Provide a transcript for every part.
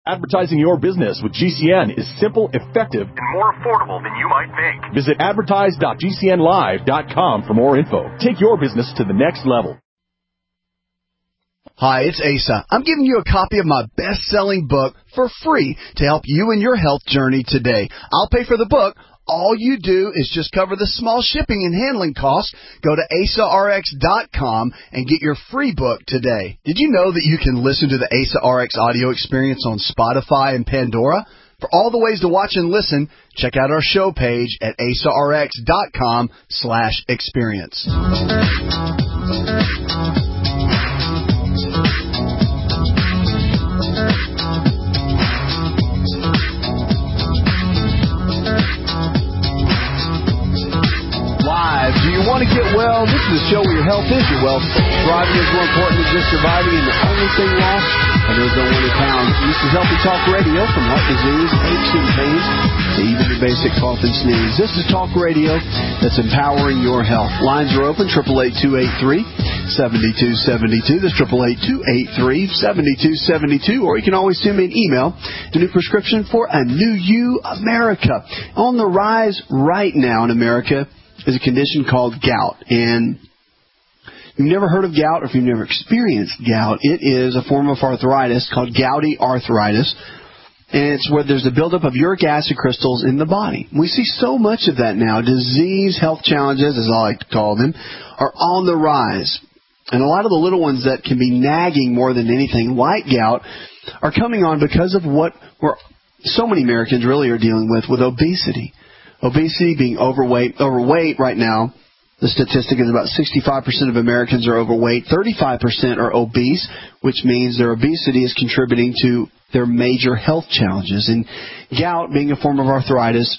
Advertising your business with GCN is simple, effective, and more affordable than you might think. Visit advertise.gcnlive.com for more info. Take your business to the next level. Hi, it's Asa. I'm giving you a copy of my best-selling book for free to help you in your health journey today. I'll pay for the book. All you do is just cover the small shipping and handling costs. Go to AsaRx.com and get your free book today. Did you know that you can listen to the Asa RX audio experience on Spotify and Pandora? For all the ways to watch and listen, check out our show page at AsaRx.com/experience. Do you want to get well? This is a show where your health is your wealth. Thriving is more important than just surviving, and the only thing lost are those that want to pound. This is Healthy Talk Radio, from heart disease, aches and pains, to even the basic cough and sneeze. This is Talk Radio that's empowering your health. Lines are open, 888-283-7272. That's 888-283-7272. Or you can always send me an email, the new prescription for a new you, America. On the rise right now in America is a condition called gout. And if you've never heard of gout, or if you've never experienced gout, it is a form of arthritis called gouty arthritis. And it's where there's a buildup of uric acid crystals in the body. We see so much of that now. Disease, health challenges, as I like to call them, are on the rise. And a lot of the little ones that can be nagging more than anything, like gout, are coming on because of what so many Americans really are dealing with obesity. Obesity, being overweight right now, the statistic is about 65% of Americans are overweight, 35% are obese, which means their obesity is contributing to their major health challenges. And gout, being a form of arthritis,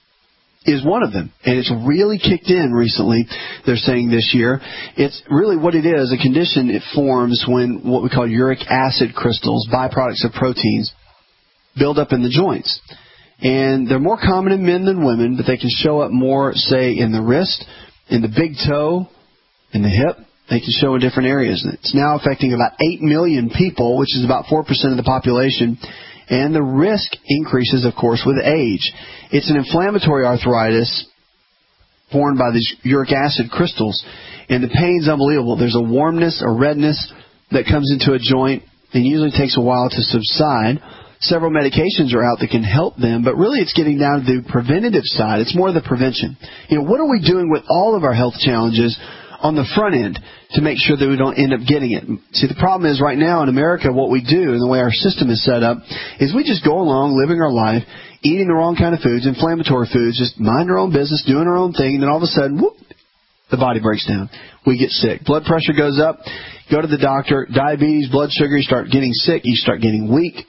is one of them. And it's really kicked in recently, they're saying this year. It's really what it is, a condition it forms when what we call uric acid crystals, byproducts of proteins, build up in the joints. And they're more common in men than women, but they can show up more, say, in the wrist, in the big toe, in the hip. They can show in different areas. It's now affecting about 8 million people, which is about 4% of the population. And the risk increases, of course, with age. It's an inflammatory arthritis formed by these uric acid crystals. And the pain's unbelievable. There's a warmness, a redness that comes into a joint, and usually takes a while to subside. Several medications are out that can help them, but really it's getting down to the preventative side. It's more the prevention. What are we doing with all of our health challenges on the front end to make sure that we don't end up getting it? See, the problem is right now in America, what we do and the way our system is set up is we just go along living our life, eating the wrong kind of foods, inflammatory foods, just mind our own business, doing our own thing, and then all of a sudden, whoop, the body breaks down. We get sick. Blood pressure goes up. Go to the doctor. Diabetes, blood sugar, you start getting sick. You start getting weak.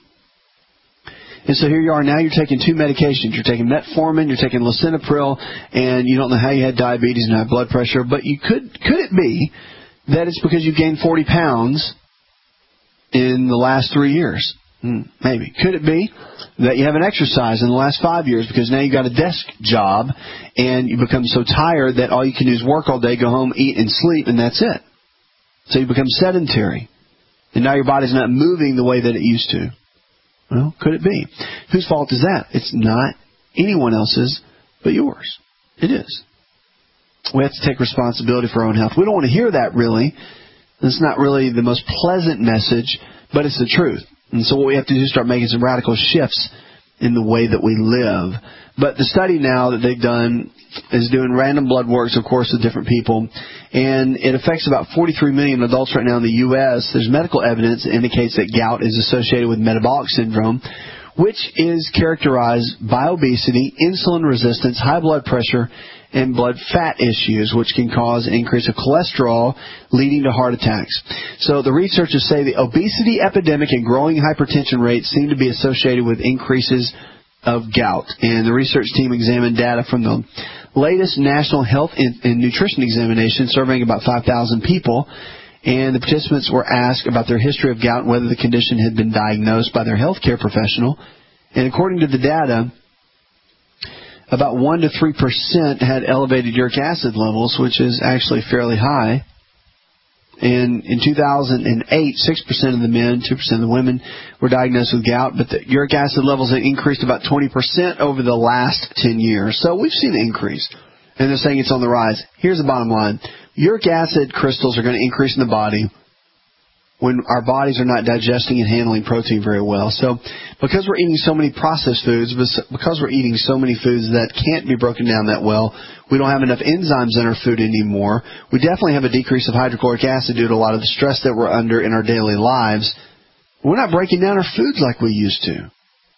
And so here you are, now you're taking two medications. You're taking metformin, you're taking lisinopril, and you don't know how you had diabetes and high blood pressure. But could it be that it's because you gained 40 pounds in the last 3 years? Maybe. Could it be that you haven't exercised in the last 5 years because now you've got a desk job and you become so tired that all you can do is work all day, go home, eat, and sleep, and that's it. So you become sedentary. And now your body's not moving the way that it used to. Well, could it be? Whose fault is that? It's not anyone else's but yours. It is. We have to take responsibility for our own health. We don't want to hear that, really. It's not really the most pleasant message, but it's the truth. And so what we have to do is start making some radical shifts in the way that we live. But the study now that they've done is doing random blood works, of course, with different people. And it affects about 43 million adults right now in the U.S. There's medical evidence that indicates that gout is associated with metabolic syndrome, which is characterized by obesity, insulin resistance, high blood pressure, and blood fat issues, which can cause an increase of cholesterol, leading to heart attacks. So the researchers say the obesity epidemic and growing hypertension rates seem to be associated with increases of gout. And the research team examined data from the latest National Health and Nutrition Examination, surveying about 5,000 people. And the participants were asked about their history of gout and whether the condition had been diagnosed by their healthcare professional. And according to the data, about 1 to 3% had elevated uric acid levels, which is actually fairly high. And in 2008, 6% of the men, 2% of the women were diagnosed with gout, but the uric acid levels had increased about 20% over the last 10 years. So we've seen an increase. And they're saying it's on the rise. Here's the bottom line. Uric acid crystals are going to increase in the body when our bodies are not digesting and handling protein very well. So because we're eating so many processed foods, because we're eating so many foods that can't be broken down that well, we don't have enough enzymes in our food anymore. We definitely have a decrease of hydrochloric acid due to a lot of the stress that we're under in our daily lives. We're not breaking down our foods like we used to.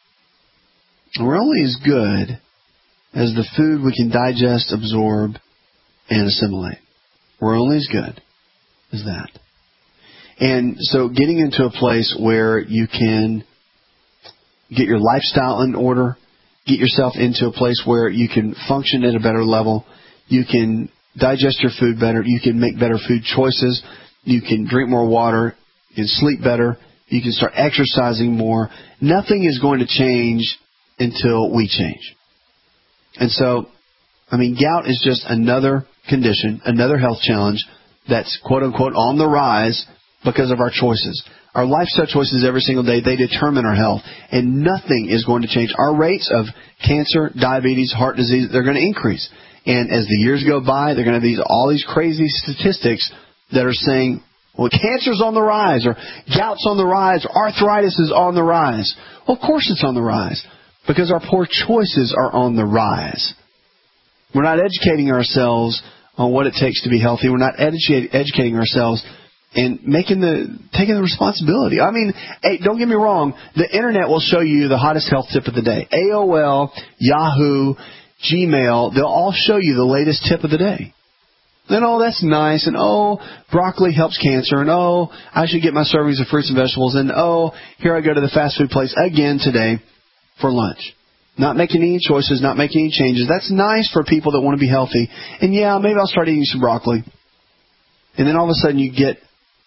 We're only as good as the food we can digest, absorb, and assimilate. We're only as good as that. And so getting into a place where you can get your lifestyle in order, get yourself into a place where you can function at a better level, you can digest your food better, you can make better food choices, you can drink more water, you can sleep better, you can start exercising more. Nothing is going to change until we change. And so, gout is just another condition, another health challenge that's quote-unquote on the rise because of our choices. Our lifestyle choices every single day, they determine our health. And nothing is going to change. Our rates of cancer, diabetes, heart disease, they're going to increase. And as the years go by, they're going to have all these crazy statistics that are saying, well, cancer's on the rise, or gout's on the rise, or arthritis is on the rise. Well, of course it's on the rise, because our poor choices are on the rise. We're not educating ourselves on what it takes to be healthy. We're not educating ourselves and taking the responsibility. Hey, don't get me wrong. The Internet will show you the hottest health tip of the day. AOL, Yahoo, Gmail, they'll all show you the latest tip of the day. Then, that's nice, and broccoli helps cancer, and I should get my servings of fruits and vegetables, and here I go to the fast food place again today for lunch. Not making any choices, not making any changes. That's nice for people that want to be healthy. And maybe I'll start eating some broccoli. And then all of a sudden you get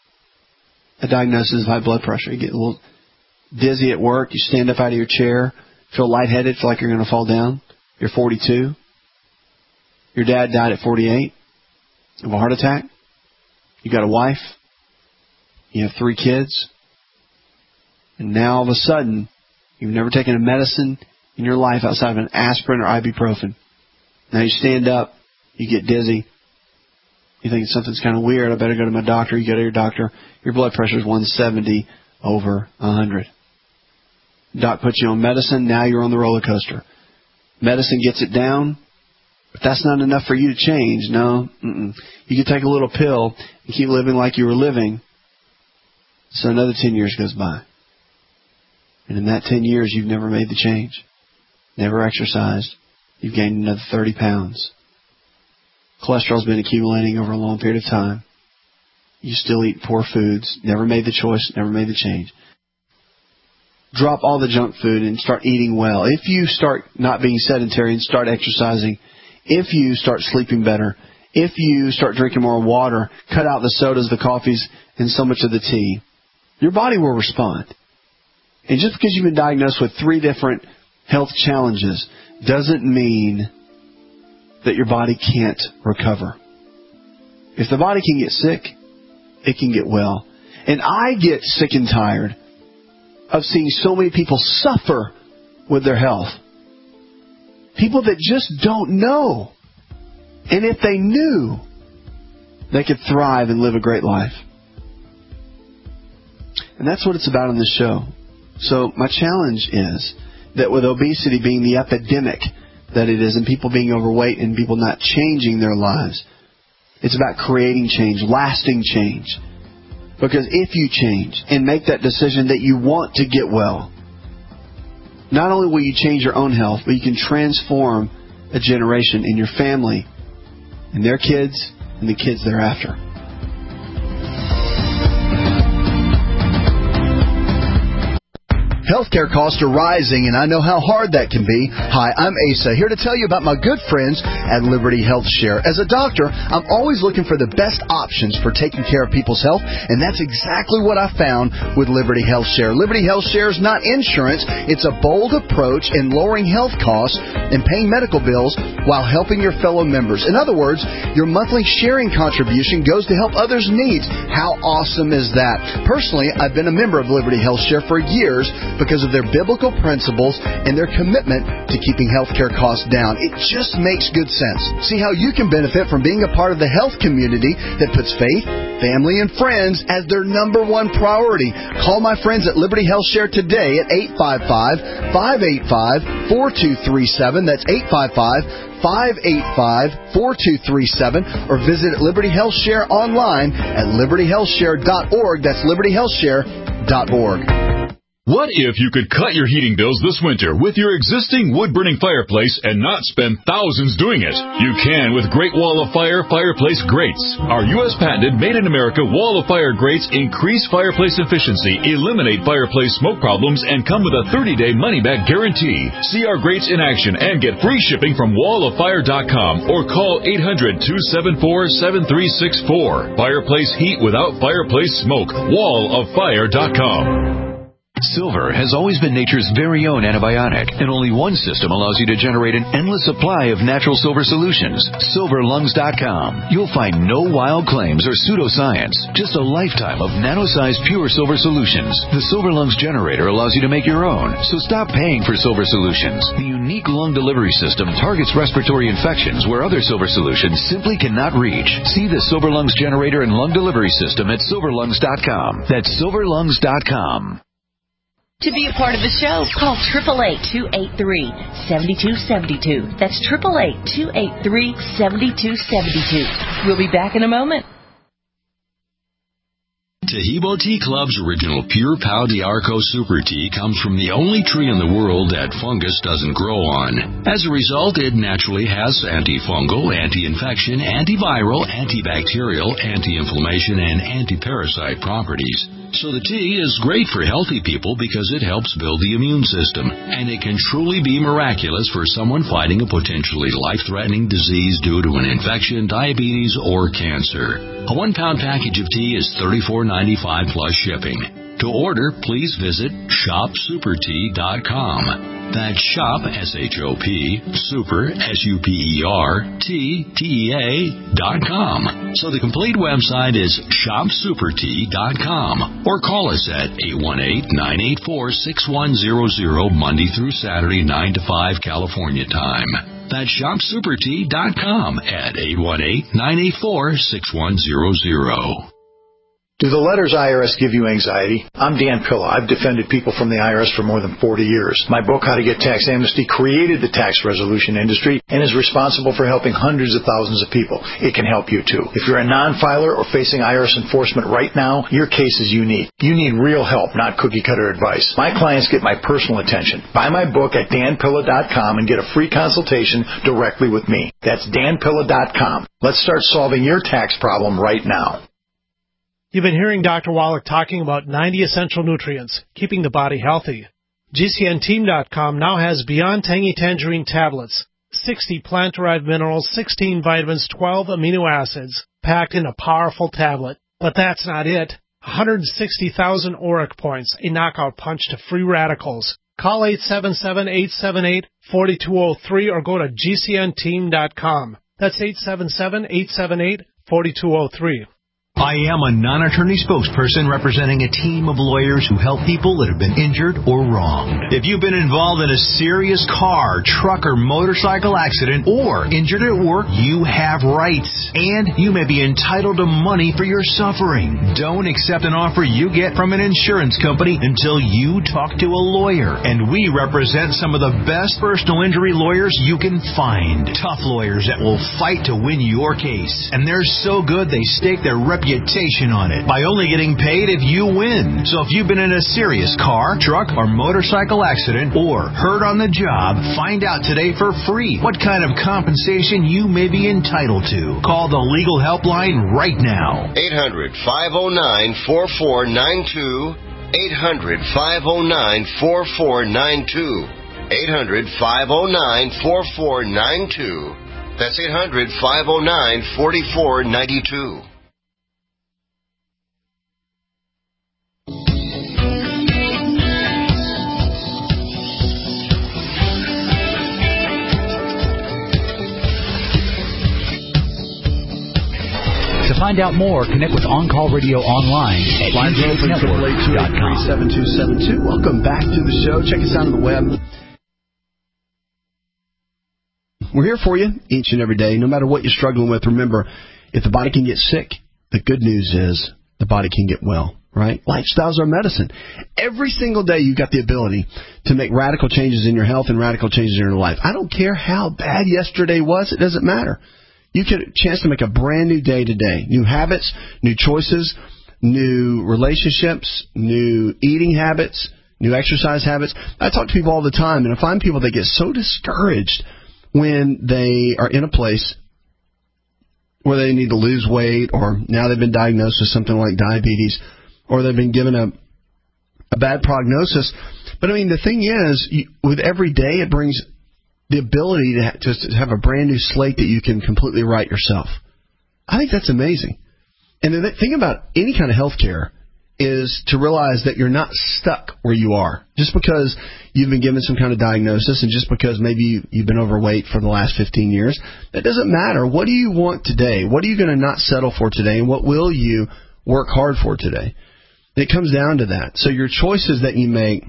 a diagnosis of high blood pressure. You get a little dizzy at work. You stand up out of your chair, feel lightheaded, feel like you're going to fall down. You're 42. Your dad died at 48 of a heart attack. You got a wife. You have 3 kids. And now all of a sudden, you've never taken a medicine in your life outside of an aspirin or ibuprofen. Now you stand up, you get dizzy, you think something's kind of weird, I better go to my doctor. You go to your doctor, your blood pressure is 170 over 100. Doc puts you on medicine, now you're on the roller coaster. Medicine gets it down, but that's not enough for you to change. No, you can take a little pill and keep living like you were living, so another 10 years goes by. And in that 10 years, you've never made the change. Never exercised. You've gained another 30 pounds. Cholesterol's been accumulating over a long period of time. You still eat poor foods. Never made the choice. Never made the change. Drop all the junk food and start eating well. If you start not being sedentary and start exercising, if you start sleeping better, if you start drinking more water, cut out the sodas, the coffees, and so much of the tea, your body will respond. And just because you've been diagnosed with 3 different health challenges doesn't mean that your body can't recover. If the body can get sick, it can get well. And I get sick and tired of seeing so many people suffer with their health. People that just don't know. And if they knew, they could thrive and live a great life. And that's what it's about on this show. So my challenge is that with obesity being the epidemic that it is, and people being overweight and people not changing their lives, it's about creating change, lasting change. Because if you change and make that decision that you want to get well, not only will you change your own health, but you can transform a generation in your family and their kids and the kids thereafter. Healthcare costs are rising, and I know how hard that can be. Hi, I'm Asa, here to tell you about my good friends at Liberty Health Share. As a doctor, I'm always looking for the best options for taking care of people's health, and that's exactly what I found with Liberty Health Share. Liberty Health Share is not insurance. It's a bold approach in lowering health costs and paying medical bills while helping your fellow members. In other words, your monthly sharing contribution goes to help others' needs. How awesome is that? Personally, I've been a member of Liberty Health Share for years because of their biblical principles and their commitment to keeping healthcare costs down. It just makes good sense. See how you can benefit from being a part of the health community that puts faith, family, and friends as their number one priority. Call my friends at Liberty Health Share today at 855-585-4237. That's 855-585-4237, or visit Liberty Health Share online at libertyhealthshare.org. That's libertyhealthshare.org. What if you could cut your heating bills this winter with your existing wood-burning fireplace and not spend thousands doing it? You can with Great Wall of Fire fireplace grates. Our U.S. patented made-in-America Wall of Fire grates increase fireplace efficiency, eliminate fireplace smoke problems, and come with a 30-day money-back guarantee. See our grates in action and get free shipping from walloffire.com or call 800-274-7364. Fireplace heat without fireplace smoke. walloffire.com. Silver has always been nature's very own antibiotic, and only one system allows you to generate an endless supply of natural silver solutions. SilverLungs.com. You'll find no wild claims or pseudoscience, just a lifetime of nano-sized pure silver solutions. The Silver Lungs generator allows you to make your own, so stop paying for silver solutions. The unique lung delivery system targets respiratory infections where other silver solutions simply cannot reach. See the Silver Lungs generator and lung delivery system at SilverLungs.com. That's SilverLungs.com. To be a part of the show, call 888-283-7272. That's 888-283-7272. We'll be back in a moment. Taheebo Tea Club's original Pure Pau d'Arco Super Tea comes from the only tree in the world that fungus doesn't grow on. As a result, it naturally has antifungal, anti-infection, antiviral, antibacterial, anti-inflammation, and anti-parasite properties. So the tea is great for healthy people because it helps build the immune system, and it can truly be miraculous for someone fighting a potentially life-threatening disease due to an infection, diabetes, or cancer. A 1-pound package of tea is $34.95 plus shipping. To order, please visit shopsupertea.com. That's shop, S-H-O-P, super, SUPERTEA.com. So the complete website is shopsupertea.com. Or call us at 818-984-6100 Monday through Saturday, 9 to 5 California time. That's shopsupertea.com at 818-984-6100. Do the letters IRS give you anxiety? I'm Dan Pilla. I've defended people from the IRS for more than 40 years. My book, How to Get Tax Amnesty, created the tax resolution industry and is responsible for helping hundreds of thousands of people. It can help you too. If you're a non-filer or facing IRS enforcement right now, your case is unique. You need real help, not cookie-cutter advice. My clients get my personal attention. Buy my book at danpilla.com and get a free consultation directly with me. That's danpilla.com. Let's start solving your tax problem right now. You've been hearing Dr. Wallach talking about 90 essential nutrients, keeping the body healthy. GCNteam.com now has Beyond Tangy Tangerine tablets, 60 plant-derived minerals, 16 vitamins, 12 amino acids, packed in a powerful tablet. But that's not it. 160,000 ORAC points, a knockout punch to free radicals. Call 877-878-4203 or go to GCNteam.com. That's 877-878-4203. I am a non-attorney spokesperson representing a team of lawyers who help people that have been injured or wronged. If you've been involved in a serious car, truck, or motorcycle accident or injured at work, you have rights, and you may be entitled to money for your suffering. Don't accept an offer you get from an insurance company until you talk to a lawyer, and we represent some of the best personal injury lawyers you can find. Tough lawyers that will fight to win your case, and they're so good they stake their reputation on it by only getting paid if you win. So if you've been in a serious car, truck, or motorcycle accident or hurt on the job, find out today for free what kind of compensation you may be entitled to. Call the legal helpline right now. 800-509-4492. 800-509-4492. 800-509-4492. That's 800-509-4492. To find out more, connect with On Call Radio online at FlyingJNetwork.com. Welcome back to the show. Check us out on the web. We're here for you each and every day, no matter what you're struggling with. Remember, if the body can get sick, the good news is the body can get well, right? Lifestyles are medicine. Every single day you've got the ability to make radical changes in your health and radical changes in your life. I don't care how bad yesterday was. It doesn't matter. You get a chance to make a brand new day today. New habits, new choices, new relationships, new eating habits, new exercise habits. I talk to people all the time, and I find people that get so discouraged when they are in a place where they need to lose weight, or now they've been diagnosed with something like diabetes, or they've been given a bad prognosis. But, I mean, the thing is, with every day, it brings the ability to just have a brand new slate that you can completely write yourself. I think that's amazing. And the thing about any kind of health care is to realize that you're not stuck where you are. Just because you've been given some kind of diagnosis and just because maybe you've been overweight for the last 15 years, that doesn't matter. What do you want today? What are you going to not settle for today? And what will you work hard for today? And it comes down to that. So your choices that you make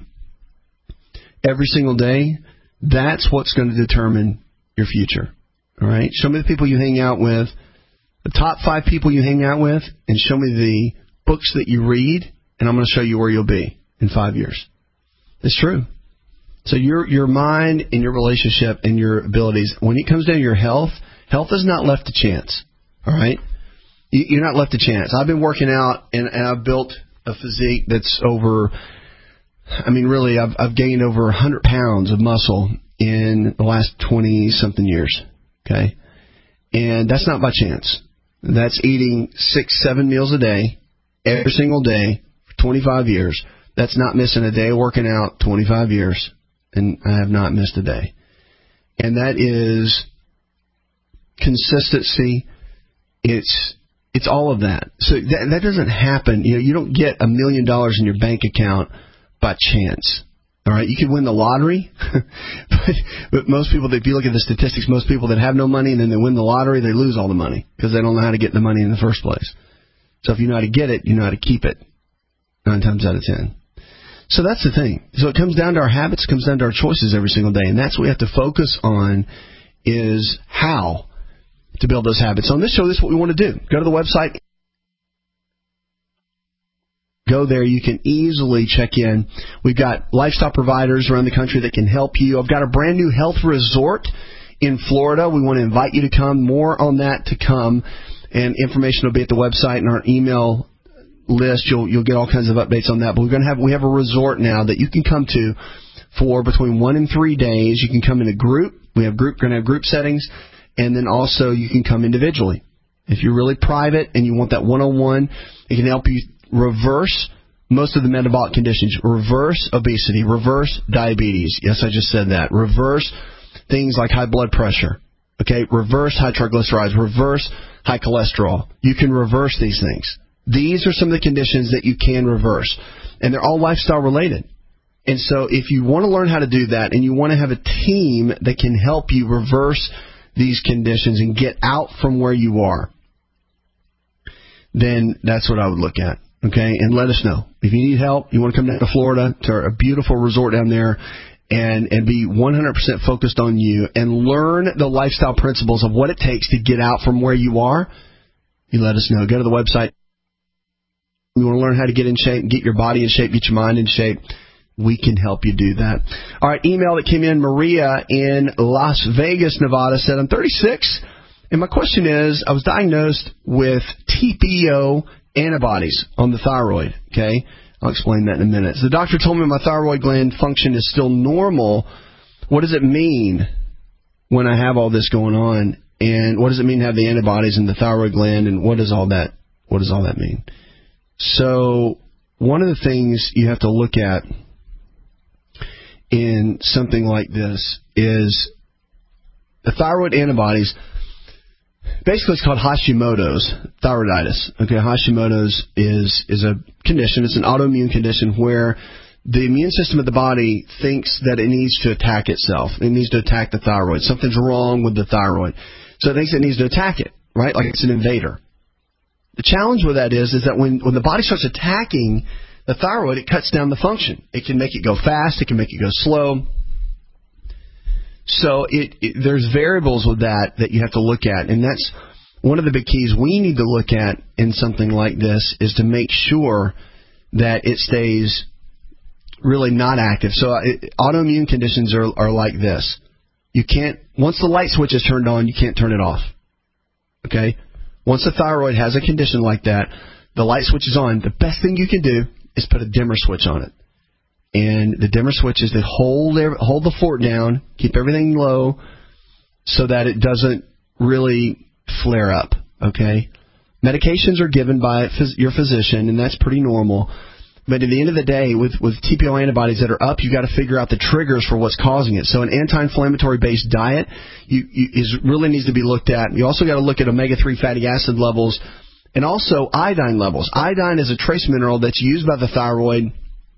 every single day, that's what's going to determine your future. All right? Show me the people you hang out with, the top 5 people you hang out with, and show me the books that you read, and I'm going to show you where you'll be in 5 years. It's true. So your mind and your relationship and your abilities, when it comes down to your health, health is not left to chance. All right? You're not left to chance. I've been working out, and I've built a physique that's over, I mean, really, I've gained over 100 pounds of muscle in the last 20-something years. Okay? And that's not by chance. That's eating 6-7 meals a day, every single day, for 25 years. That's not missing a day working out, 25 years, and I have not missed a day. And that is consistency. It's all of that. So that doesn't happen. You don't get $1 million in your bank account by chance. All right, you can win the lottery, but most people, if you look at the statistics, most people that have no money and then they win the lottery, they lose all the money because they don't know how to get the money in the first place. So if you know how to get it, you know how to keep it 9 times out of 10. So that's the thing. So it comes down to our habits, it comes down to our choices every single day, and that's what we have to focus on is how to build those habits. So on this show, this is what we want to do. Go to the website. Go there. You can easily check in. We've got lifestyle providers around the country that can help you. I've got a brand new health resort in Florida. We want to invite you to come. More on that to come. And information will be at the website and our email list. You'll get all kinds of updates on that. But we have a resort now that you can come to for between 1 and 3 days. You can come in a group. We're going to have group settings. And then also you can come individually. If you're really private and you want that one-on-one, it can help you reverse most of the metabolic conditions, reverse obesity, reverse diabetes. Yes, I just said that. Reverse things like high blood pressure, okay? Reverse high triglycerides, reverse high cholesterol. You can reverse these things. These are some of the conditions that you can reverse, and they're all lifestyle related. And so if you want to learn how to do that and you want to have a team that can help you reverse these conditions and get out from where you are, then that's what I would look at. Okay, and let us know. If you need help, you want to come down to Florida, to a beautiful resort down there, and be 100% focused on you and learn the lifestyle principles of what it takes to get out from where you are, you let us know. Go to the website. You want to learn how to get in shape, get your body in shape, get your mind in shape, we can help you do that. All right, email that came in, Maria in Las Vegas, Nevada, said, I'm 36, and my question is, I was diagnosed with TPO antibodies on the thyroid, okay? I'll explain that in a minute. So the doctor told me my thyroid gland function is still normal. What does it mean when I have all this going on? And what does it mean to have the antibodies in the thyroid gland? And what does all that mean? So one of the things you have to look at in something like this is the thyroid antibodies. Basically, it's called Hashimoto's thyroiditis. Okay, Hashimoto's is a condition. It's an autoimmune condition where the immune system of the body thinks that it needs to attack itself. It needs to attack the thyroid. Something's wrong with the thyroid. So it thinks it needs to attack it, right? Like it's an invader. The challenge with that is that when the body starts attacking the thyroid, it cuts down the function. It can make it go fast. It can make it go slow. So there's variables with that you have to look at. And that's one of the big keys we need to look at in something like this is to make sure that it stays really not active. So autoimmune conditions are like this. You can't, once the light switch is turned on, you can't turn it off. Okay? Once the thyroid has a condition like that, the light switch is on. The best thing you can do is put a dimmer switch on it. And the dimmer switch is to hold the fort down, keep everything low so that it doesn't really flare up. Okay? Medications are given by your physician, and that's pretty normal. But at the end of the day, with TPO antibodies that are up, you've got to figure out the triggers for what's causing it. So an anti-inflammatory based diet really needs to be looked at. You also got to look at omega-3 fatty acid levels and also iodine levels. Iodine is a trace mineral that's used by the thyroid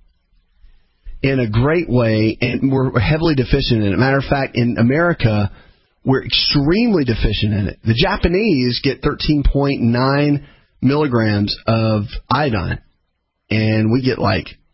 in a great way, and we're heavily deficient in it. Matter of fact, in America, we're extremely deficient in it. The Japanese get 13.9 milligrams of iodine. And we get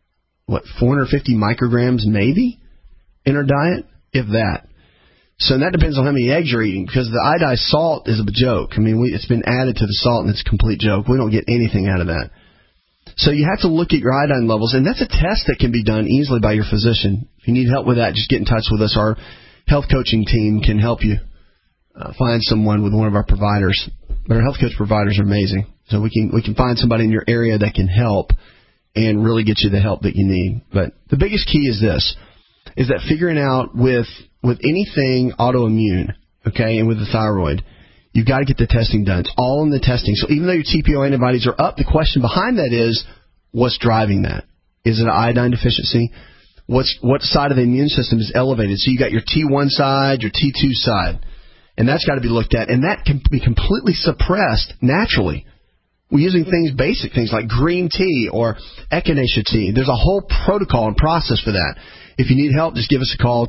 450 micrograms maybe in our diet, if that. So that depends on how many eggs you're eating, because the iodized salt is a joke. I mean, it's been added to the salt, and it's a complete joke. We don't get anything out of that. So you have to look at your iodine levels, and that's a test that can be done easily by your physician. If you need help with that, just get in touch with us. Our health coaching team can help you find someone with one of our providers. But our health coach providers are amazing. So we can find somebody in your area that can help and really get you the help that you need. But the biggest key is this, is that figuring out with anything autoimmune, okay, and with the thyroid, you've got to get the testing done. It's all in the testing. So even though your TPO antibodies are up, the question behind that is, what's driving that? Is it an iodine deficiency? What side of the immune system is elevated? So you got your T1 side, your T2 side, and that's got to be looked at. And that can be completely suppressed naturally. We're using basic things like green tea or echinacea tea. There's a whole protocol and process for that. If you need help, just give us a call,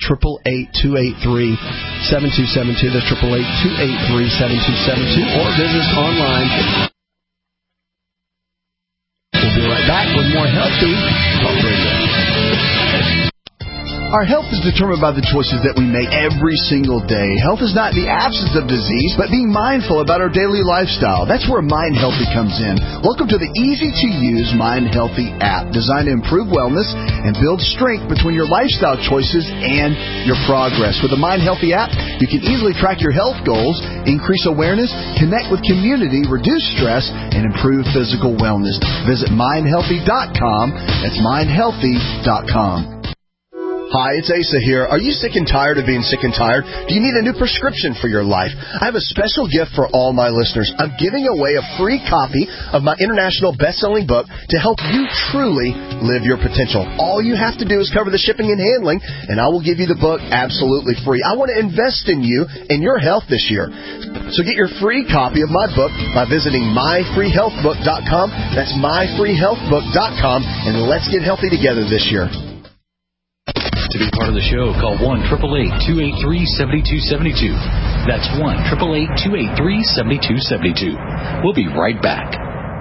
888-283-7272. That's 888-283-7272. Or visit us online. We'll be right back with more Healthy Talk Radio. Our health is determined by the choices that we make every single day. Health is not the absence of disease, but being mindful about our daily lifestyle. That's where Mind Healthy comes in. Welcome to the easy-to-use Mind Healthy app, designed to improve wellness and build strength between your lifestyle choices and your progress. With the Mind Healthy app, you can easily track your health goals, increase awareness, connect with community, reduce stress, and improve physical wellness. Visit mindhealthy.com. That's mindhealthy.com. Hi, it's Asa here. Are you sick and tired of being sick and tired? Do you need a new prescription for your life? I have a special gift for all my listeners. I'm giving away a free copy of my international best-selling book to help you truly live your potential. All you have to do is cover the shipping and handling, and I will give you the book absolutely free. I want to invest in you and your health this year. So get your free copy of my book by visiting myfreehealthbook.com. That's myfreehealthbook.com, and let's get healthy together this year. To be part of the show, call 1-888-283-7272. That's 1-888-283-7272. We'll be right back.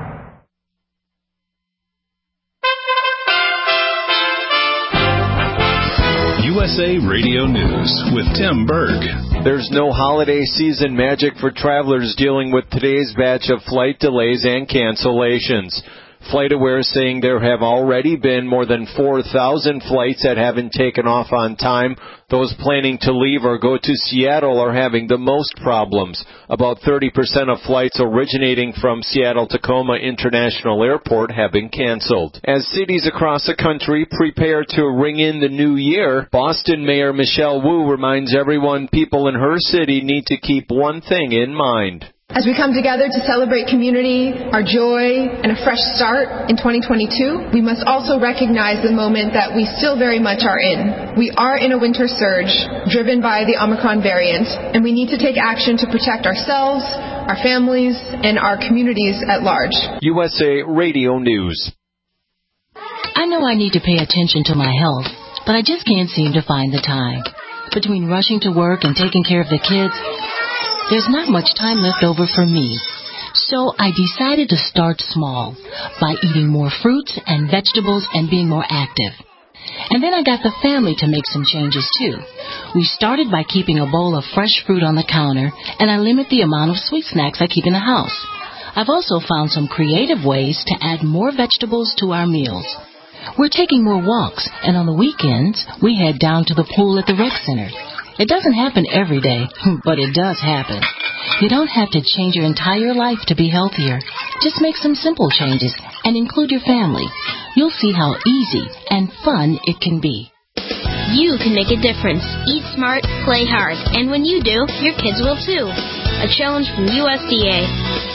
USA Radio News with Tim Berg. There's no holiday season magic for travelers dealing with today's batch of flight delays and cancellations. FlightAware is saying there have already been more than 4,000 flights that haven't taken off on time. Those planning to leave or go to Seattle are having the most problems. About 30% of flights originating from Seattle-Tacoma International Airport have been canceled. As cities across the country prepare to ring in the new year, Boston Mayor Michelle Wu reminds everyone people in her city need to keep one thing in mind. As we come together to celebrate community, our joy, and a fresh start in 2022, we must also recognize the moment that we still very much are in. We are in a winter surge driven by the Omicron variant, and we need to take action to protect ourselves, our families, and our communities at large. USA Radio News. I know I need to pay attention to my health, but I just can't seem to find the time. Between rushing to work and taking care of the kids, there's not much time left over for me. So I decided to start small by eating more fruits and vegetables and being more active. And then I got the family to make some changes too. We started by keeping a bowl of fresh fruit on the counter, and I limit the amount of sweet snacks I keep in the house. I've also found some creative ways to add more vegetables to our meals. We're taking more walks, and on the weekends, we head down to the pool at the rec center. It doesn't happen every day, but it does happen. You don't have to change your entire life to be healthier. Just make some simple changes and include your family. You'll see how easy and fun it can be. You can make a difference. Eat smart, play hard. And when you do, your kids will too. A challenge from USDA.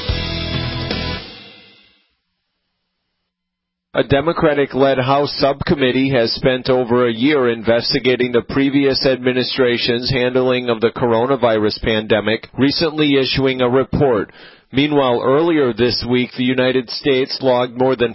A Democratic-led House subcommittee has spent over a year investigating the previous administration's handling of the coronavirus pandemic, recently issuing a report. Meanwhile, earlier this week, the United States logged more than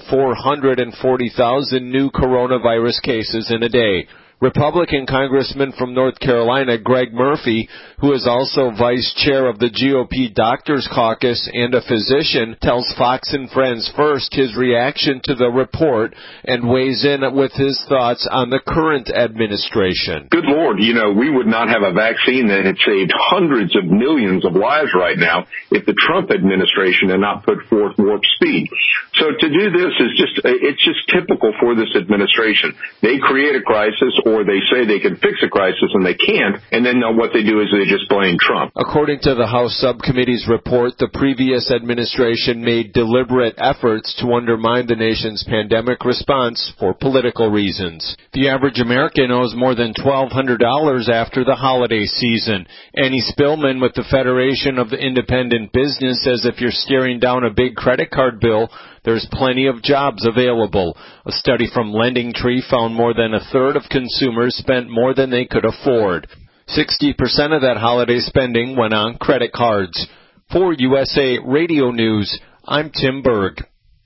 440,000 new coronavirus cases in a day. Republican Congressman from North Carolina, Greg Murphy, who is also vice chair of the GOP Doctors Caucus and a physician, tells Fox and Friends First his reaction to the report and weighs in with his thoughts on the current administration. Good Lord, we would not have a vaccine that had saved hundreds of millions of lives right now if the Trump administration had not put forth warp speed. So to do this it's just typical for this administration. They create a crisis, or they say they can fix a crisis and they can't, and then what they do is they just blame Trump. According to the House Subcommittee's report, the previous administration made deliberate efforts to undermine the nation's pandemic response for political reasons. The average American owes more than $1,200 after the holiday season. Annie Spillman with the Federation of the Independent Business says if you're staring down a big credit card bill, there's plenty of jobs available. A study from LendingTree found more than a third of consumers spent more than they could afford. 60% of that holiday spending went on credit cards. For USA Radio News, I'm Tim Berg.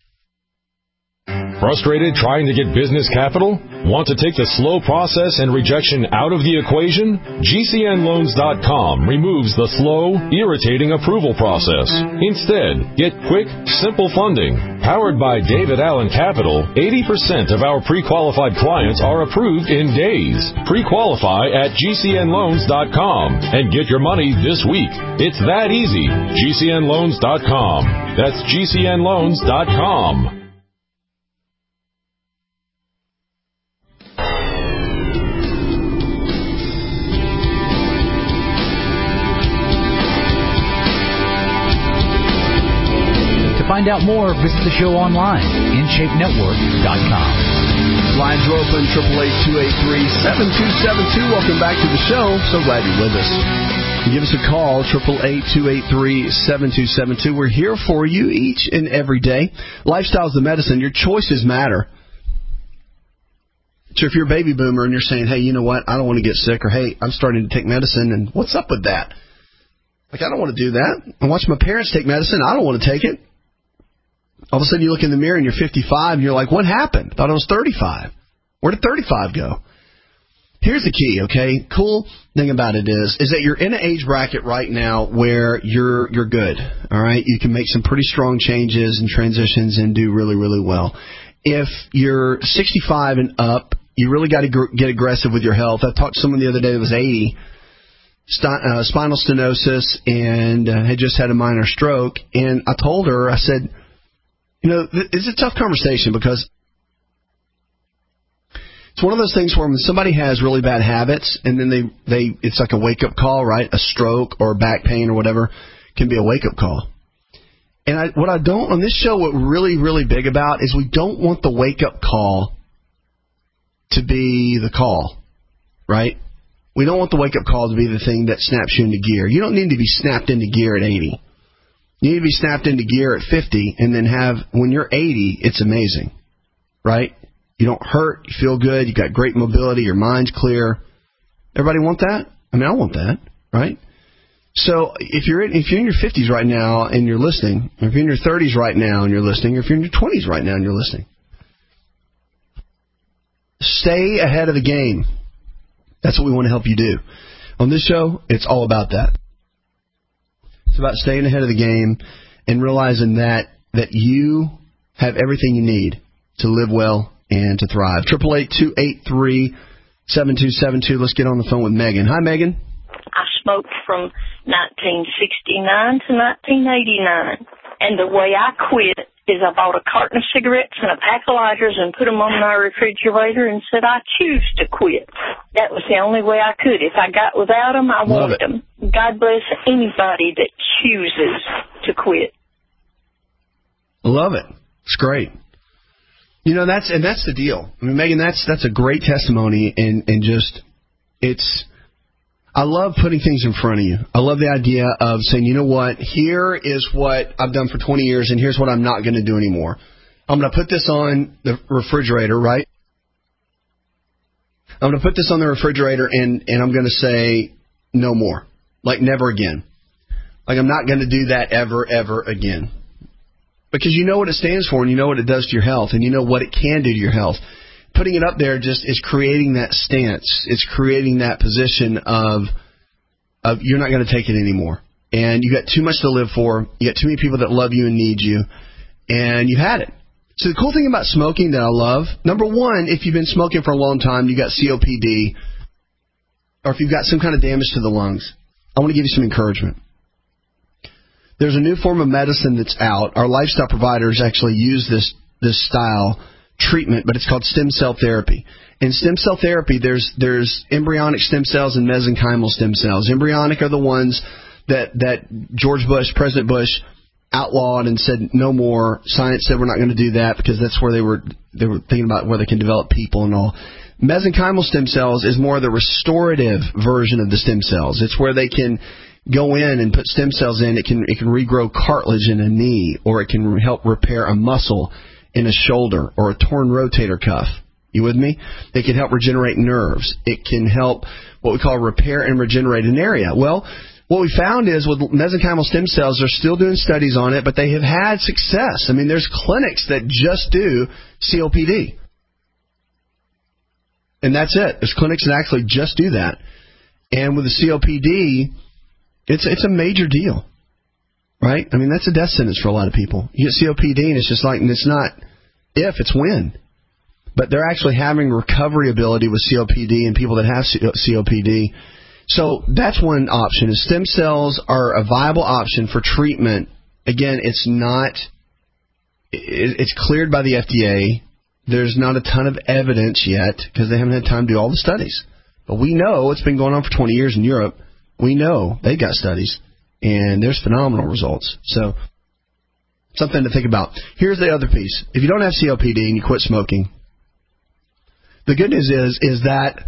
Frustrated trying to get business capital? Want to take the slow process and rejection out of the equation? GCNLoans.com removes the slow, irritating approval process. Instead, get quick, simple funding. Powered by David Allen Capital, 80% of our pre-qualified clients are approved in days. Pre-qualify at GCNLoans.com and get your money this week. It's that easy. GCNLoans.com. That's GCNLoans.com. Find out more, visit the show online, InShapeNetwork.com. Lines are open, 888-283-7272. Welcome back to the show. So glad you're with us. Give us a call, 888-283-7272. We're here for you each and every day. Lifestyle's the medicine. Your choices matter. So if you're a baby boomer and you're saying, hey, you know what, I don't want to get sick, or hey, I'm starting to take medicine, and what's up with that? Like, I don't want to do that. I watch my parents take medicine. I don't want to take it. All of a sudden you look in the mirror and you're 55 and you're like, what happened? Thought I was 35. Where did 35 go? Here's the key, okay? Cool thing about it is that you're in an age bracket right now where you're good, all right? You can make some pretty strong changes and transitions and do really, really well. If you're 65 and up, you really got to get aggressive with your health. I talked to someone the other day that was 80, spinal stenosis, and had just had a minor stroke. And I told her, I said, it's a tough conversation because it's one of those things where when somebody has really bad habits and then it's like a wake-up call, right? A stroke or back pain or whatever can be a wake-up call. And what I don't, on this show, what we're really, really big about is we don't want the wake-up call to be the call, right? We don't want the wake-up call to be the thing that snaps you into gear. You don't need to be snapped into gear at 80. You need to be snapped into gear at 50, and then when you're 80, it's amazing, right? You don't hurt, you feel good, you got great mobility, your mind's clear. Everybody want that? I mean, I want that, right? So if you're in your 50s right now and you're listening, or if you're in your 30s right now and you're listening, or if you're in your 20s right now and you're listening, stay ahead of the game. That's what we want to help you do. On this show, it's all about that. It's about staying ahead of the game and realizing that you have everything you need to live well and to thrive. 888-283-7272. Let's get on the phone with Megan. Hi, Megan. I smoked from 1969 to 1989, and the way I quit is I bought a carton of cigarettes and a pack of lighters and put them on my refrigerator and said, I choose to quit. That was the only way I could. If I got without them, I wanted them. God bless anybody that chooses to quit. I love it. It's great. You know, that's the deal. I mean, Megan, that's a great testimony, and just I love putting things in front of you. I love the idea of saying, you know what, here is what I've done for 20 years, and here's what I'm not going to do anymore. I'm going to put this on the refrigerator, right? I'm going to put this on the refrigerator, and I'm going to say no more. Like never again. Like I'm not going to do that ever again. Because you know what it stands for, and you know what it does to your health, and you know what it can do to your health. Putting it up there just is creating that stance. It's creating that position of you're not going to take it anymore. And you got too much to live for. You got too many people that love you and need you. And you've had it. So the cool thing about smoking that I love, number one, if you've been smoking for a long time, you got COPD, or if you've got some kind of damage to the lungs, I want to give you some encouragement. There's a new form of medicine that's out. Our lifestyle providers actually use this style treatment, but it's called stem cell therapy. In stem cell therapy, there's embryonic stem cells and mesenchymal stem cells. Embryonic are the ones that President Bush outlawed and said no more. Science said we're not going to do that because that's where they were thinking about where they can develop people and all. Mesenchymal stem cells is more the restorative version of the stem cells. It's where they can go in and put stem cells in. It can regrow cartilage in a knee, or it can help repair a muscle in a shoulder or a torn rotator cuff. You with me? It can help regenerate nerves. It can help what we call repair and regenerate an area. Well, what we found is with mesenchymal stem cells, they're still doing studies on it, but they have had success. I mean, there's clinics that just do COPD. And that's it. There's clinics that actually just do that. And with the COPD, it's a major deal. Right? I mean, that's a death sentence for a lot of people. You get COPD, and it's just like, and it's not if, it's when. But they're actually having recovery ability with COPD and people that have COPD. So that's one option. Is stem cells are a viable option for treatment. Again, it's cleared by the FDA. There's not a ton of evidence yet because they haven't had time to do all the studies. But we know it's been going on for 20 years in Europe. We know they got studies. And there's phenomenal results. So, something to think about. Here's the other piece. If you don't have COPD and you quit smoking, the good news is that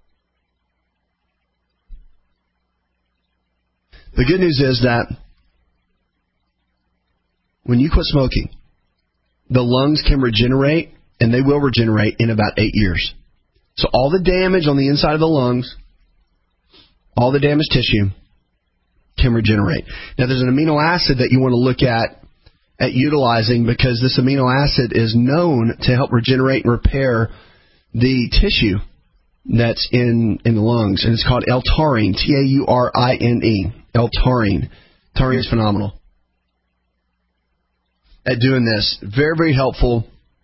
when you quit smoking, the lungs can regenerate, and they will regenerate in about 8 years. So all the damage on the inside of the lungs, all the damaged tissue, can regenerate. Now, there's an amino acid that you want to look at utilizing, because this amino acid is known to help regenerate and repair the tissue that's in the lungs, and it's called L-taurine, Taurine. L-taurine. Taurine is phenomenal at doing this. Very, very helpful,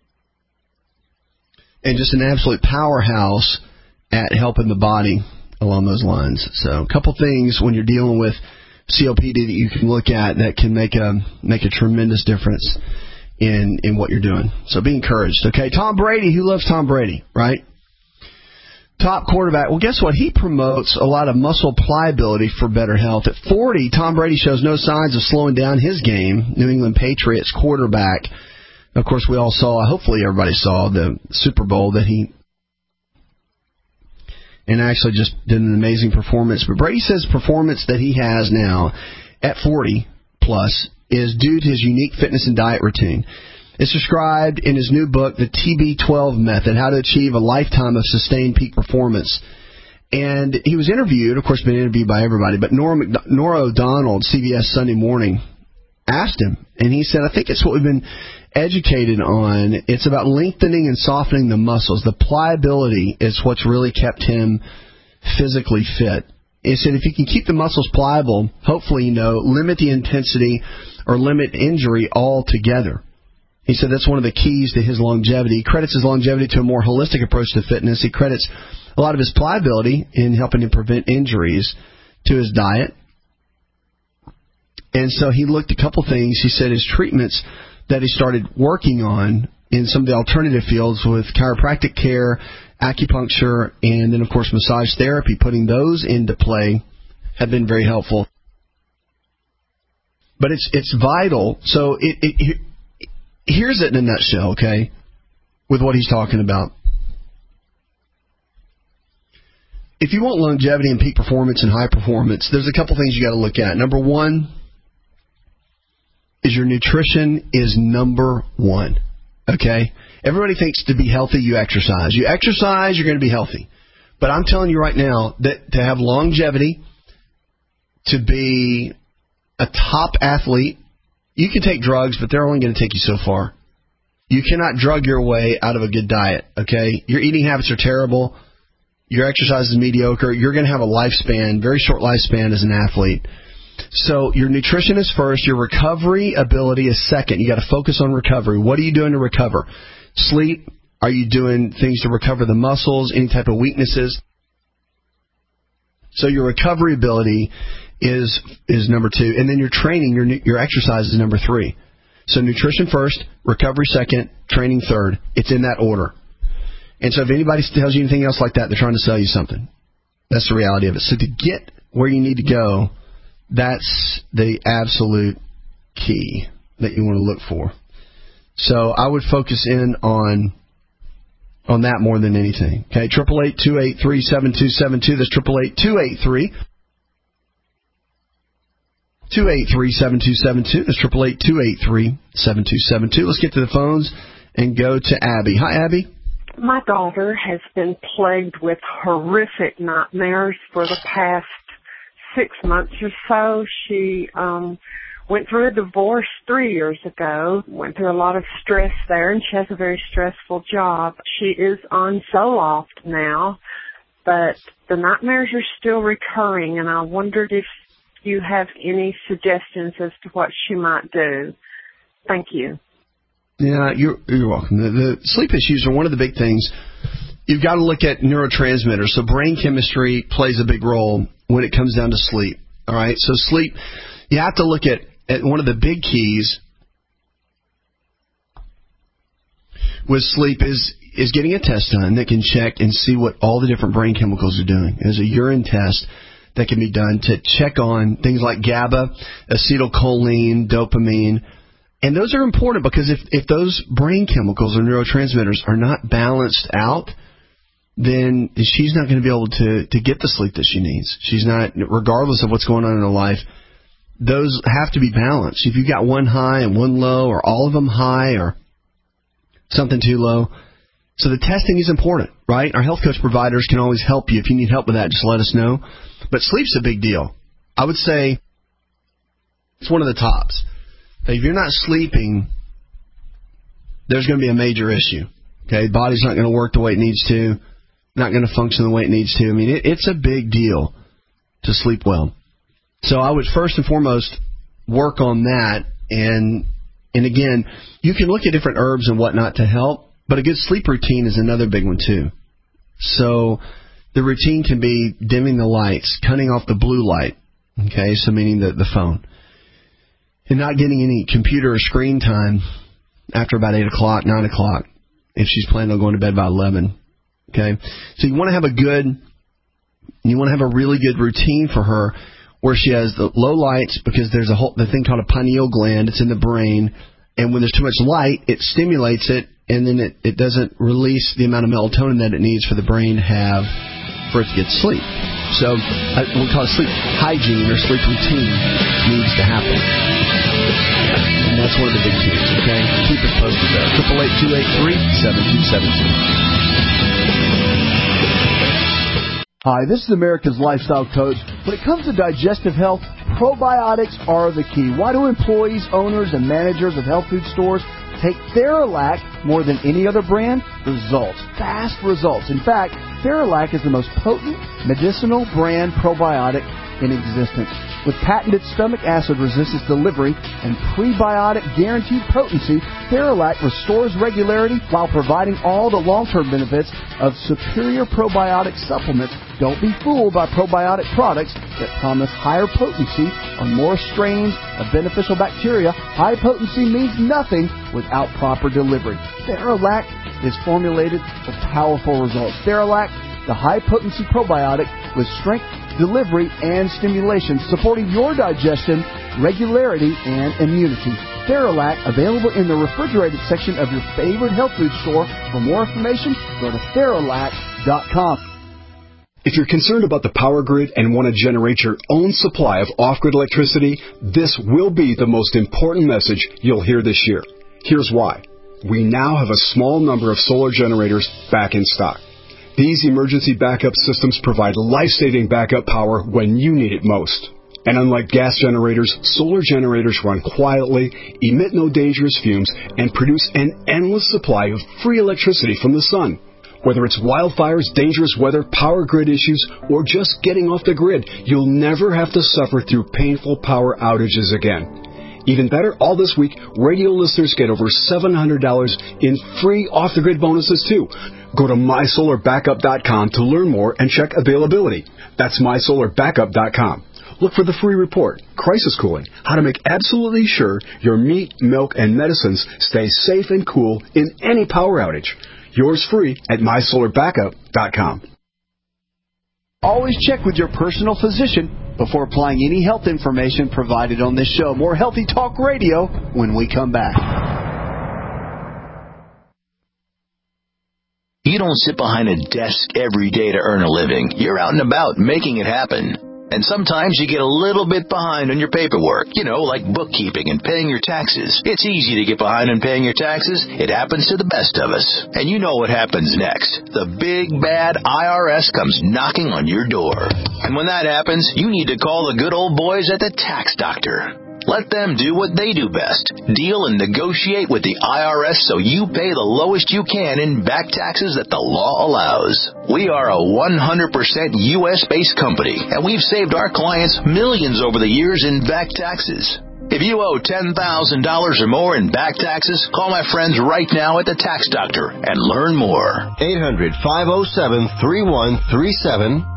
and just an absolute powerhouse at helping the body along those lines. So a couple things when you're dealing with COPD that you can look at that can make a tremendous difference in what you're doing. So be encouraged. Okay, Tom Brady, who loves Tom Brady, right? Top quarterback. Well, guess what? He promotes a lot of muscle pliability for better health. At 40, Tom Brady shows no signs of slowing down his game. New England Patriots quarterback. Of course, we all saw, hopefully everybody saw the Super Bowl that he and actually just did an amazing performance. But Brady says performance that he has now at 40 plus is due to his unique fitness and diet routine. It's described in his new book, The TB12 Method, How to Achieve a Lifetime of Sustained Peak Performance. And he was interviewed, of course, been interviewed by everybody, but Nora O'Donnell, CBS Sunday Morning, asked him, and he said, I think it's what we've been educated on. It's about lengthening and softening the muscles. The pliability is what's really kept him physically fit. He said if you can keep the muscles pliable, hopefully, limit the intensity or limit injury altogether. He said that's one of the keys to his longevity. He credits his longevity to a more holistic approach to fitness. He credits a lot of his pliability in helping him prevent injuries to his diet. And so he looked at a couple things. He said his treatments that he started working on in some of the alternative fields with chiropractic care, acupuncture, and then, of course, massage therapy, putting those into play have been very helpful. But it's vital. So here's it in a nutshell, okay, with what he's talking about. If you want longevity and peak performance and high performance, there's a couple things you got to look at. Number one is your nutrition is number one, okay? Everybody thinks to be healthy, you exercise. You exercise, you're going to be healthy. But I'm telling you right now that to have longevity, to be a top athlete, you can take drugs, but they're only going to take you so far. You cannot drug your way out of a good diet, okay? Your eating habits are terrible. Your exercise is mediocre. You're going to have a lifespan, very short lifespan as an athlete. So your nutrition is first. Your recovery ability is second. You got to focus on recovery. What are you doing to recover? Sleep. Are you doing things to recover the muscles, any type of weaknesses? So your recovery ability is number two. And then your training, your exercise is number three. So nutrition first, recovery second, training third. It's in that order. And so if anybody tells you anything else like that, they're trying to sell you something. That's the reality of it. So to get where you need to go, that's the absolute key that you want to look for. So I would focus in on that more than anything. Okay, 888-283-7272. That's 888-283-7272. That's 888-283-7272. Let's get to the phones and go to Abby. Hi, Abby. My daughter has been plagued with horrific nightmares for the past 6 months or so. She went through a divorce 3 years ago, went through a lot of stress there, and she has a very stressful job. She is on Zoloft now, but the nightmares are still recurring, and I wondered if you have any suggestions as to what she might do. Thank you. Yeah, you're welcome. The sleep issues are one of the big things. You've got to look at neurotransmitters. So brain chemistry plays a big role when it comes down to sleep. All right? So sleep, you have to look at one of the big keys with sleep is getting a test done that can check and see what all the different brain chemicals are doing. There's a urine test that can be done to check on things like GABA, acetylcholine, dopamine. And those are important because if those brain chemicals or neurotransmitters are not balanced out, then she's not going to be able to get the sleep that she needs. She's not, regardless of what's going on in her life, those have to be balanced. If you've got one high and one low, or all of them high, or something too low. So the testing is important, right? Our health coach providers can always help you. If you need help with that, just let us know. But sleep's a big deal. I would say it's one of the tops. If you're not sleeping, there's going to be a major issue. Okay, body's not going to work the way it needs to, not going to function the way it needs to. I mean, it's a big deal to sleep well. So I would first and foremost work on that. And again, you can look at different herbs and whatnot to help, but a good sleep routine is another big one too. So the routine can be dimming the lights, cutting off the blue light, okay, so meaning the phone, and not getting any computer or screen time after about 8 o'clock, 9 o'clock, if she's planning on going to bed by 11. Okay? So you want to have a really good routine for her where she has the low lights, because there's the thing called a pineal gland. It's in the brain. And when there's too much light, it stimulates it, and then it doesn't release the amount of melatonin that it needs for the brain to have for it to get sleep. So we call it sleep hygiene or sleep routine needs to happen. And that's one of the big keys, okay? Keep it posted there. 888-283-7272. Hi, this is America's Lifestyle Coach. When it comes to digestive health, probiotics are the key. Why do employees, owners, and managers of health food stores take Theralac more than any other brand? Results. Fast results. In fact, Theralac is the most potent medicinal brand probiotic in existence. With patented stomach acid resistance delivery and prebiotic guaranteed potency, Theralac restores regularity while providing all the long-term benefits of superior probiotic supplements. Don't be fooled by probiotic products that promise higher potency or more strains of beneficial bacteria. High potency means nothing without proper delivery. Theralac is formulated for powerful results. Theralac, the high-potency probiotic with strength, delivery, and stimulation, supporting your digestion, regularity, and immunity. Theralac, available in the refrigerated section of your favorite health food store. For more information, go to Theralac.com. If you're concerned about the power grid and want to generate your own supply of off-grid electricity, this will be the most important message you'll hear this year. Here's why. We now have a small number of solar generators back in stock. These emergency backup systems provide life-saving backup power when you need it most. And unlike gas generators, solar generators run quietly, emit no dangerous fumes, and produce an endless supply of free electricity from the sun. Whether it's wildfires, dangerous weather, power grid issues, or just getting off the grid, you'll never have to suffer through painful power outages again. Even better, all this week, radio listeners get over $700 in free off-the-grid bonuses, too. Go to MySolarBackup.com to learn more and check availability. That's MySolarBackup.com. Look for the free report, Crisis Cooling, how to make absolutely sure your meat, milk, and medicines stay safe and cool in any power outage. Yours free at MySolarBackup.com. Always check with your personal physician before applying any health information provided on this show. More Healthy Talk Radio when we come back. You don't sit behind a desk every day to earn a living. You're out and about making it happen. And sometimes you get a little bit behind on your paperwork, like bookkeeping and paying your taxes. It's easy to get behind on paying your taxes. It happens to the best of us. And you know what happens next. The big, bad IRS comes knocking on your door. And when that happens, you need to call the good old boys at the Tax Doctor. Let them do what they do best. Deal and negotiate with the IRS so you pay the lowest you can in back taxes that the law allows. We are a 100% U.S.-based company, and we've saved our clients millions over the years in back taxes. If you owe $10,000 or more in back taxes, call my friends right now at the Tax Doctor and learn more. 800-507-3137.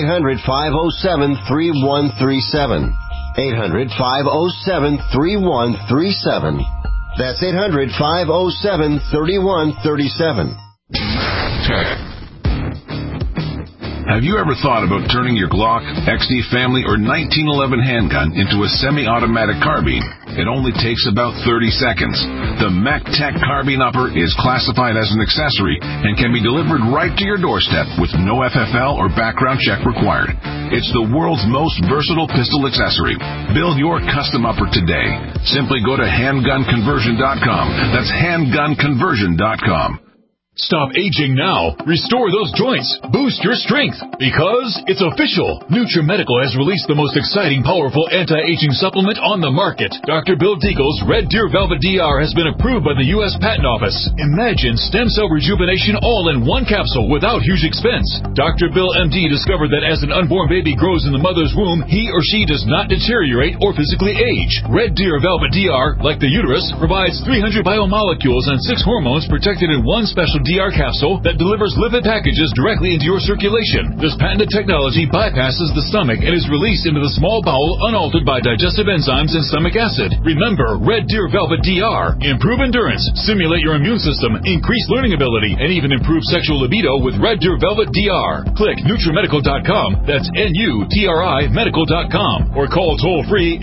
800-507-3137. 800-507-3137. That's 800-507-3137. Have you ever thought about turning your Glock, XD Family, or 1911 handgun into a semi-automatic carbine? It only takes about 30 seconds. The MacTech Carbine Upper is classified as an accessory and can be delivered right to your doorstep with no FFL or background check required. It's the world's most versatile pistol accessory. Build your custom upper today. Simply go to handgunconversion.com. That's handgunconversion.com. Stop aging now. Restore those joints. Boost your strength. Because it's official. NutriMedical has released the most exciting, powerful anti-aging supplement on the market. Dr. Bill Deagle's Red Deer Velvet DR has been approved by the U.S. Patent Office. Imagine stem cell rejuvenation all in one capsule without huge expense. Dr. Bill MD discovered that as an unborn baby grows in the mother's womb, he or she does not deteriorate or physically age. Red Deer Velvet DR, like the uterus, provides 300 biomolecules and 6 hormones protected in one special DR capsule that delivers lipid packages directly into your circulation. This patented technology bypasses the stomach and is released into the small bowel unaltered by digestive enzymes and stomach acid. Remember, Red Deer Velvet DR. Improve endurance, stimulate your immune system, increase learning ability, and even improve sexual libido with Red Deer Velvet DR. Click NutriMedical.com. That's NUTRI Medical.com. Or call toll-free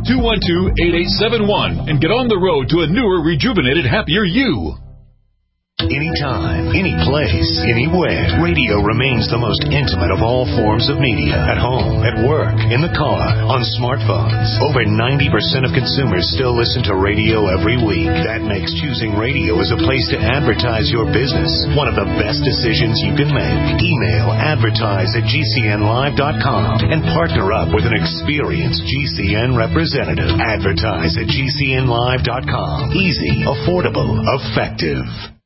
888-212-8871 and get on the road to a newer, rejuvenated, happier you. Anytime, any place, anywhere, radio remains the most intimate of all forms of media. At home, at work, in the car, on smartphones. Over 90% of consumers still listen to radio every week. That makes choosing radio as a place to advertise your business one of the best decisions you can make. Email advertise@gcnlive.com and partner up with an experienced GCN representative. Advertise@gcnlive.com. Easy, affordable, effective.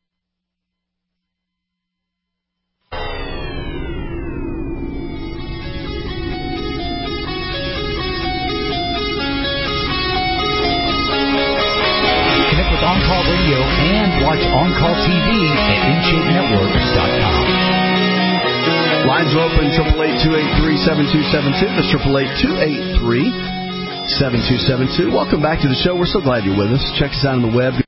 On-Call Radio and watch On-Call TV at InShapeNetwork.com. Lines are open, 888-283-7272. That's 888-283-7272. Welcome back to the show. We're so glad you're with us. Check us out on the web.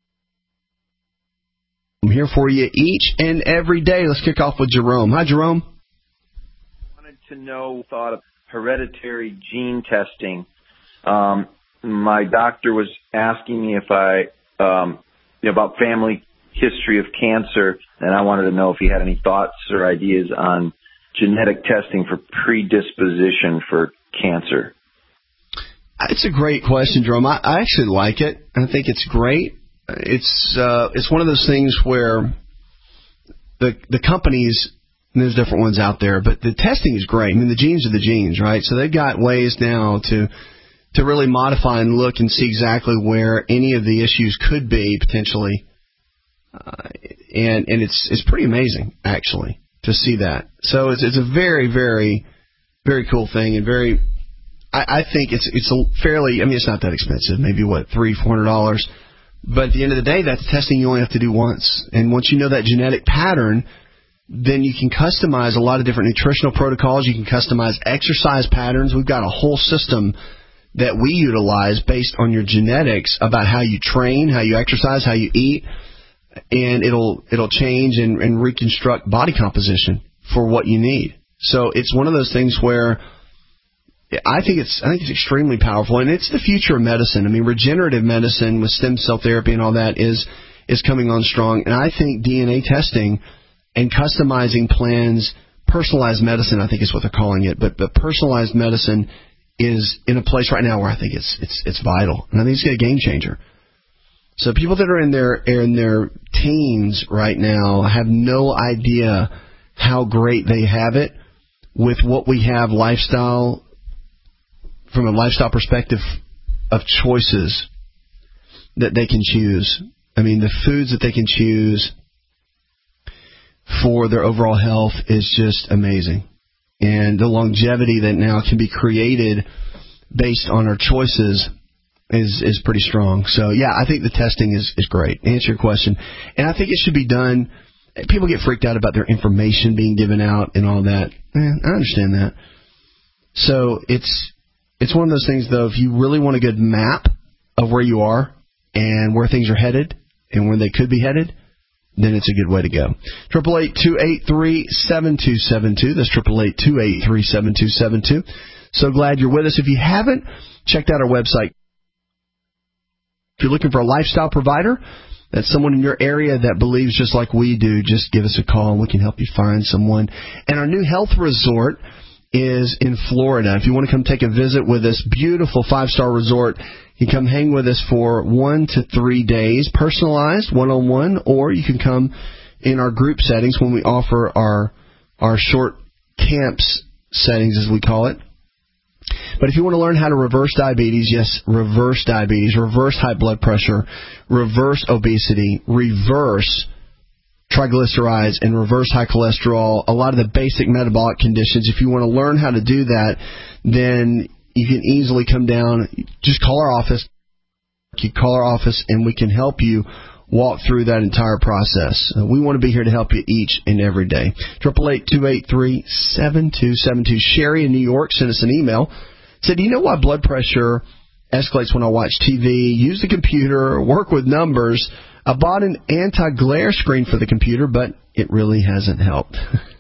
I'm here for you each and every day. Let's kick off with Jerome. Hi, Jerome. I wanted to know thought of hereditary gene testing. My doctor was asking me if about family history of cancer, and I wanted to know if he had any thoughts or ideas on genetic testing for predisposition for cancer. It's a great question, Jerome. I actually like it. I think it's great. It's one of those things where the companies, and there's different ones out there, but the testing is great. I mean, the genes are the genes, right? So they've got ways now to really modify and look and see exactly where any of the issues could be potentially. And it's pretty amazing, actually, to see that. So it's a very, very, very cool thing, and I think it's a fairly, I mean, it's not that expensive, maybe $300-400, but at the end of the day, that's testing you only have to do once. And once you know that genetic pattern, then you can customize a lot of different nutritional protocols. You can customize exercise patterns. We've got a whole system that we utilize based on your genetics about how you train, how you exercise, how you eat, and it'll change and reconstruct body composition for what you need. So it's one of those things where I think it's extremely powerful, and it's the future of medicine. I mean, regenerative medicine with stem cell therapy and all that is coming on strong, and I think DNA testing and customizing plans, personalized medicine, I think is what they're calling it, but personalized medicine is in a place right now where I think it's vital, and I think it's a game changer. So people that are in their teens right now have no idea how great they have it with what we have from a lifestyle perspective of choices that they can choose. I mean, the foods that they can choose for their overall health is just amazing. And the longevity that now can be created based on our choices is pretty strong. So, yeah, I think the testing is great. To answer your question. And I think it should be done. People get freaked out about their information being given out and all that. I understand that. So it's one of those things, though, if you really want a good map of where you are and where things are headed and where they could be headed, then it's a good way to go. 888-283-7272. That's 888-283-7272. So glad you're with us. If you haven't checked out our website, if you're looking for a lifestyle provider, that's someone in your area that believes just like we do, just give us a call and we can help you find someone. And our new health resort is in Florida. If you want to come take a visit with us, beautiful 5-star resort, you can come hang with us for 1 to 3 days, personalized, one-on-one, or you can come in our group settings when we offer our short camps settings, as we call it. But if you want to learn how to reverse diabetes, yes, reverse diabetes, reverse high blood pressure, reverse obesity, reverse triglycerides, and reverse high cholesterol, a lot of the basic metabolic conditions, if you want to learn how to do that, then you can easily come down. Just call our office. You call our office, and we can help you walk through that entire process. We want to be here to help you each and every day. 888-283-7272. Sherry in New York sent us an email. Said, do you know why blood pressure escalates when I watch TV, use the computer, work with numbers? I bought an anti-glare screen for the computer, but it really hasn't helped.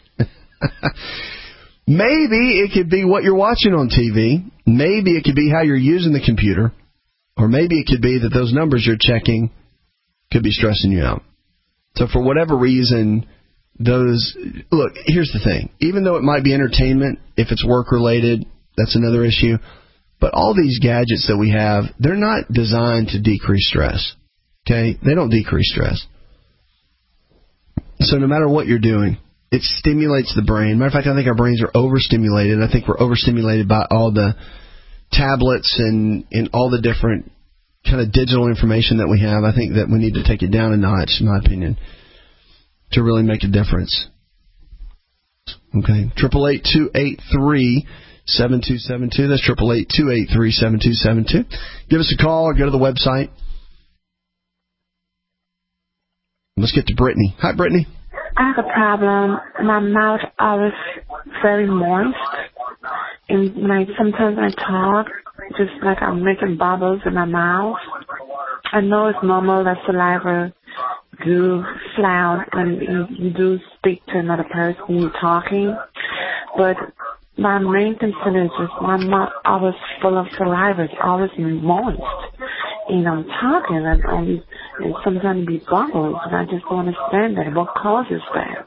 Maybe it could be what you're watching on TV. Maybe it could be how you're using the computer. Or maybe it could be that those numbers you're checking could be stressing you out. So for whatever reason, look, here's the thing. Even though it might be entertainment, if it's work-related, that's another issue. But all these gadgets that we have, they're not designed to decrease stress. Okay? They don't decrease stress. So no matter what you're doing, it stimulates the brain. Matter of fact, I think our brains are overstimulated. I think we're overstimulated by all the tablets and all the different kind of digital information that we have. I think that we need to take it down a notch, in my opinion, to really make a difference. Okay, 888-283-7272. That's 888-283-7272. Give us a call or go to the website. Let's get to Brittany. Hi, Brittany. I have a problem. My mouth always very moist, and sometimes I talk, just like I'm making bubbles in my mouth. I know it's normal that saliva do flout when you do speak to another person, you're talking, but my main concern is just my mouth always full of saliva. It's always moist. And I'm talking and sometimes be bubbles, and I just don't understand that. What causes that?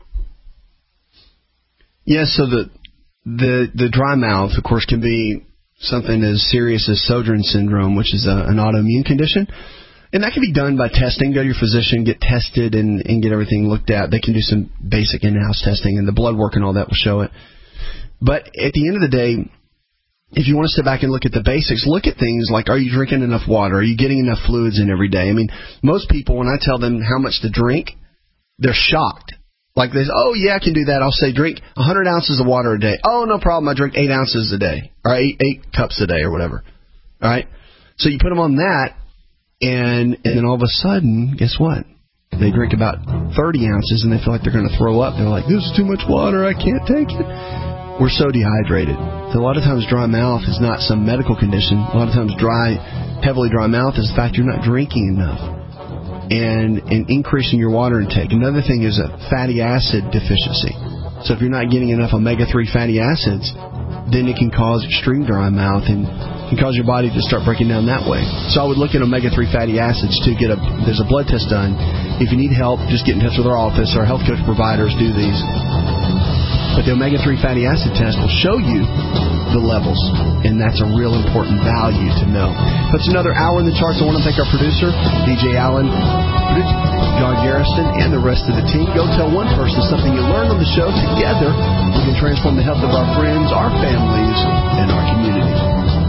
Yes, so the dry mouth, of course, can be something as serious as Sjögren's syndrome, which is an autoimmune condition. And that can be done by testing. Go to your physician, get tested, and get everything looked at. They can do some basic in-house testing, and the blood work and all that will show it. But at the end of the day, if you want to step back and look at the basics, look at things like, are you drinking enough water? Are you getting enough fluids in every day? I mean, most people, when I tell them how much to drink, they're shocked. Like they say, oh, yeah, I can do that. I'll say drink 100 ounces of water a day. Oh, no problem. I drink 8 ounces a day, or 8 cups a day or whatever. All right? So you put them on that, and then all of a sudden, guess what? They drink about 30 ounces, and they feel like they're going to throw up. They're like, this is too much water. I can't take it. We're so dehydrated. So a lot of times dry mouth is not some medical condition. A lot of times heavily dry mouth is the fact you're not drinking enough and increasing your water intake. Another thing is a fatty acid deficiency. So if you're not getting enough omega-3 fatty acids, then it can cause extreme dry mouth and can cause your body to start breaking down that way. So I would look at omega-3 fatty acids to there's a blood test done. If you need help, just get in touch with our office. Our health coach providers do these. But the omega-3 fatty acid test will show you the levels, and that's a real important value to know. That's another hour in the charts. I want to thank our producer, DJ Allen, John Garrison, and the rest of the team. Go tell one person something you learned on the show. Together, we can transform the health of our friends, our families, and our communities.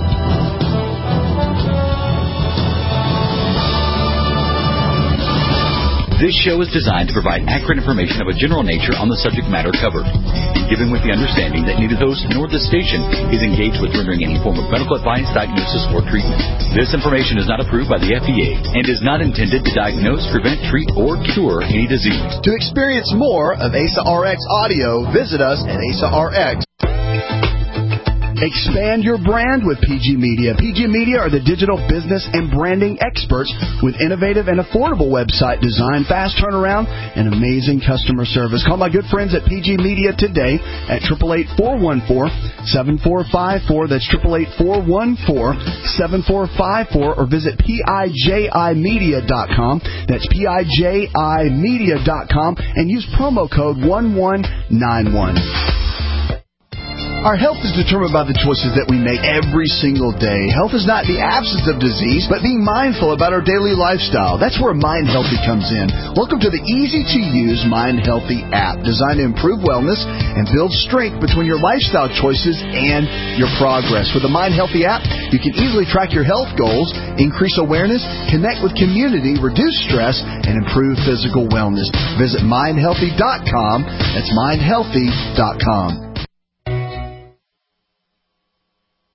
This show is designed to provide accurate information of a general nature on the subject matter covered, and given with the understanding that neither host nor the station is engaged with rendering any form of medical advice, diagnosis, or treatment. This information is not approved by the FDA and is not intended to diagnose, prevent, treat, or cure any disease. To experience more of ASA RX audio, visit us at ASARX. Expand your brand with PG Media. PG Media are the digital business and branding experts with innovative and affordable website design, fast turnaround, and amazing customer service. Call my good friends at PG Media today at 888-414-7454. That's 888-414-7454, or visit PIJImedia.com. That's PIJImedia.com, and use promo code 1191. Our health is determined by the choices that we make every single day. Health is not the absence of disease, but being mindful about our daily lifestyle. That's where Mind Healthy comes in. Welcome to the easy-to-use Mind Healthy app, designed to improve wellness and build strength between your lifestyle choices and your progress. With the Mind Healthy app, you can easily track your health goals, increase awareness, connect with community, reduce stress, and improve physical wellness. Visit mindhealthy.com. That's mindhealthy.com.